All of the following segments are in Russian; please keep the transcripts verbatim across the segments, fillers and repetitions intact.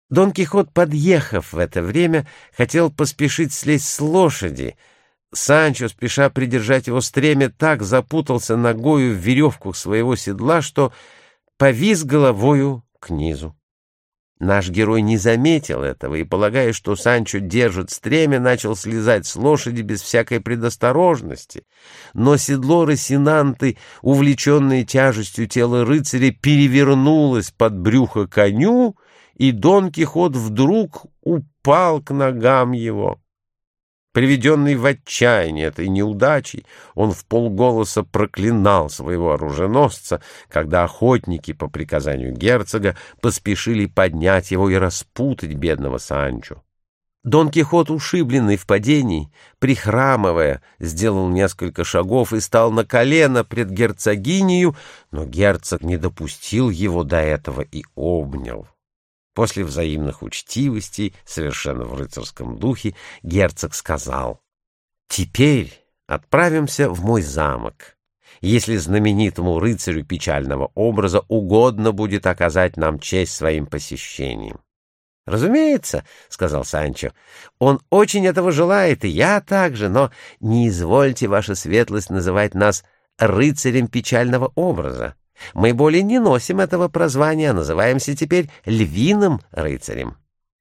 Дон Кихот, подъехав в это время, хотел поспешить слезть с лошади. Санчо, спеша придержать его стремя, так запутался ногою в веревку своего седла, что повис головою к низу. Наш герой не заметил этого и, полагая, что Санчо держит стремя, начал слезать с лошади без всякой предосторожности. Но седло Росинанты, увлеченное тяжестью тела рыцаря, перевернулось под брюхо коню, и Дон Кихот вдруг упал к ногам его. Приведенный в отчаяние этой неудачей, он вполголоса проклинал своего оруженосца, когда охотники по приказанию герцога поспешили поднять его и распутать бедного Санчо. Дон Кихот, ушибленный в падении, прихрамывая, сделал несколько шагов и стал на колено пред герцогинею, но герцог не допустил его до этого и обнял. После взаимных учтивостей, совершенно в рыцарском духе, герцог сказал: «Теперь отправимся в мой замок, если знаменитому рыцарю печального образа угодно будет оказать нам честь своим посещением». «Разумеется, — сказал Санчо, — он очень этого желает, и я также, но не извольте, ваша светлость, называть нас рыцарем печального образа. Мы более не носим этого прозвания, а называемся теперь львиным рыцарем».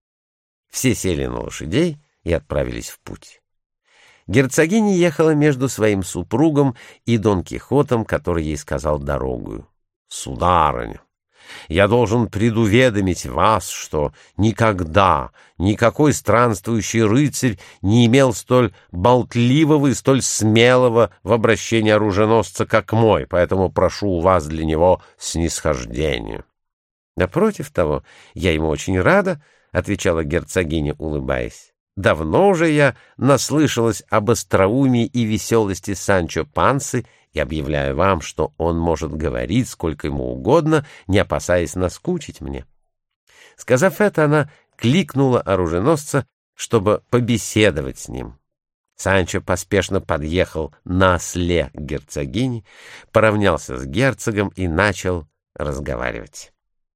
Все сели на лошадей и отправились в путь. Герцогиня ехала между своим супругом и Дон Кихотом, который ей сказал дорогую: «Сударыня, я должен предуведомить вас, что никогда никакой странствующий рыцарь не имел столь болтливого и столь смелого в обращении оруженосца, как мой, поэтому прошу у вас для него снисхождения». «Напротив того, я ему очень рада», — отвечала герцогиня, улыбаясь. «Давно уже я наслышалась об остроумии и веселости Санчо Пансы и объявляю вам, что он может говорить сколько ему угодно, не опасаясь наскучить мне». Сказав это, она кликнула оруженосца, чтобы побеседовать с ним. Санчо поспешно подъехал на осле к герцогине, поравнялся с герцогом и начал разговаривать.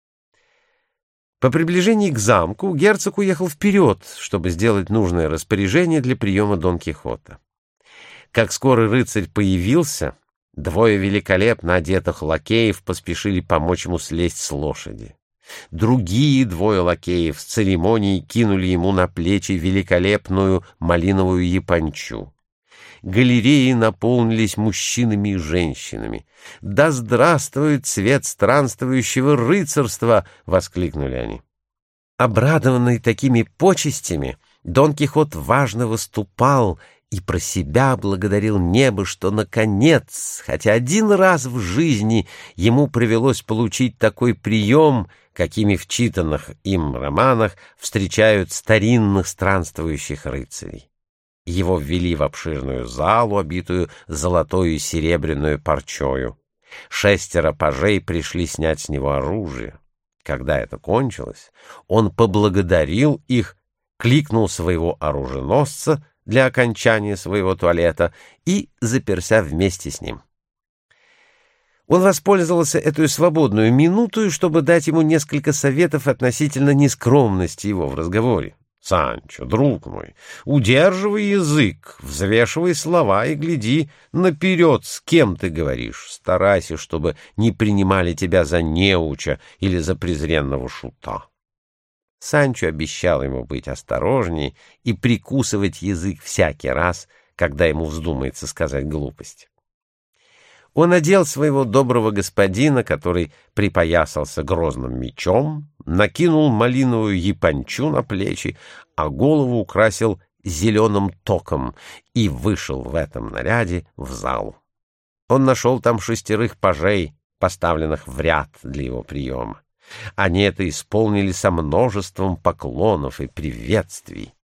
По приближении к замку герцог уехал вперед, чтобы сделать нужное распоряжение для приема Дон Кихота. Как скоро рыцарь появился, двое великолепно одетых лакеев поспешили помочь ему слезть с лошади. Другие двое лакеев с церемонией кинули ему на плечи великолепную малиновую япончу. Галереи наполнились мужчинами и женщинами. «Да здравствует цвет странствующего рыцарства!» — воскликнули они. Обрадованный такими почестями, Дон Кихот важно выступал и про себя благодарил небо, что, наконец, хотя один раз в жизни ему привелось получить такой прием, какими в читанных им романах встречают старинных странствующих рыцарей. Его ввели в обширную залу, обитую золотою и серебряную парчою. Шестеро пажей пришли снять с него оружие. Когда это кончилось, он поблагодарил их, кликнул своего оруженосца для окончания своего туалета и заперся вместе с ним. Он воспользовался этой свободную минуту, чтобы дать ему несколько советов относительно нескромности его в разговоре. «Санчо, друг мой, удерживай язык, взвешивай слова и гляди наперед, с кем ты говоришь. Старайся, чтобы не принимали тебя за неуча или за презренного шута». Санчо обещал ему быть осторожней и прикусывать язык всякий раз, когда ему вздумается сказать глупость. Он одел своего доброго господина, который припоясался грозным мечом, накинул малиновую япончу на плечи, а голову украсил зеленым током и вышел в этом наряде в зал. Он нашел там шестерых пажей, поставленных в ряд для его приема. Они это исполнили со множеством поклонов и приветствий.